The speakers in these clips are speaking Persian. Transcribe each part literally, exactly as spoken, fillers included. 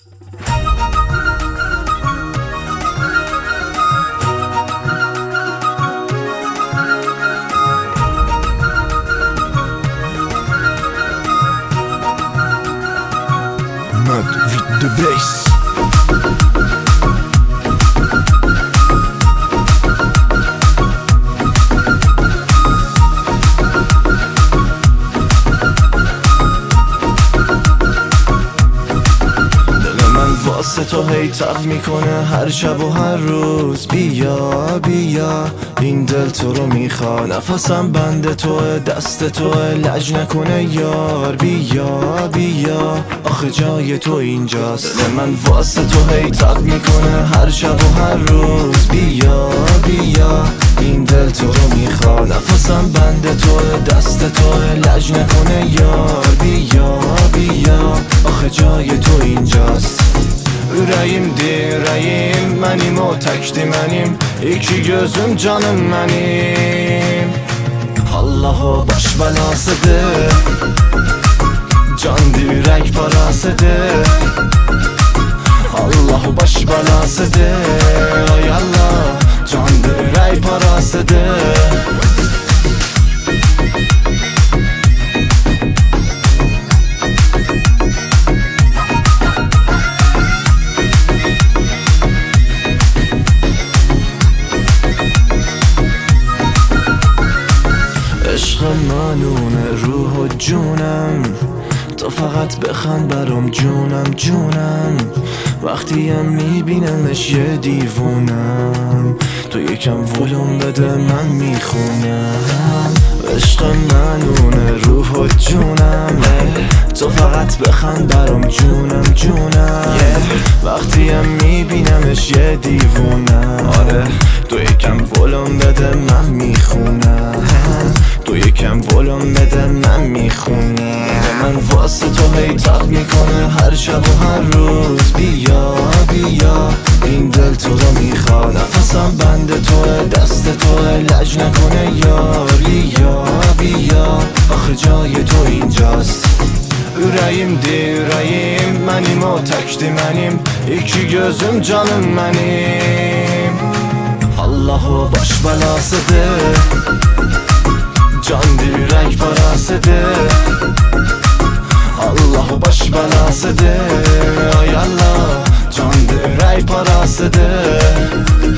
Mad with the bass. واسه تو هی تب میکنه هر شب و هر روز. بیا بیا این دل تو رو میخواد، نفسم بند توه، دست توه، لج نکنه یار. بیا بیا آخه جای تو اینجاست. دل من واسه تو هی تب میکنه هر شب و هر روز. بیا بیا این دل تو رو میخواد، نفسم بند توه، دست توه، لج نکنه یار. بیا بیا آخه جای تو اینجاست. Ürəyim dirəyim mənim, o təkdir mənim, iki gözüm canım mənim. Allah o baş bəlasıdır, can dirək parasıdır. Allah o baş bəlasıdır, ay Allah, can dirək parasıdır. عشق منونه روح و جونم، تو فقط بخند برام جونم جونم. وقتی هم میبینمش یه دیوونم، تو یکم ولوم بده من میخونم. عشق منونه روح و جونم، تو فقط بخند برام جونم جونم. وقتی هم میبینمش یه دیوونم، آره تو یکم ولوم بده من میخونم. تو یکم ولوم بده من میخونم. من واسه تو هی تب میکنه هر شب و هر روز. بیا بیا این دل تو رو میخواد، نفسم بند توه، دست توه، لج نکنه یار. بیا بیا آخه جای تو اینجاست. Ürəyim dirəyim mənim, o təkdir mənim, iki gözüm canım mənim. Allah o baş bəlasıdır, can dirək parasıdır. Allah o baş bəlasıdır, ay Allah, can dirək parasıdır.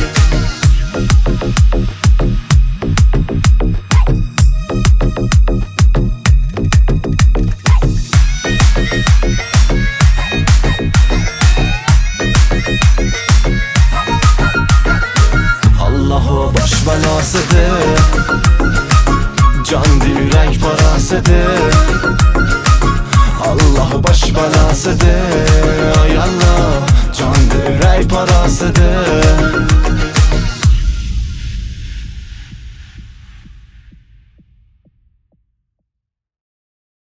Allah o baş bəlasıdır, can dirək parasıdır. Allah o baş bəlasıdır,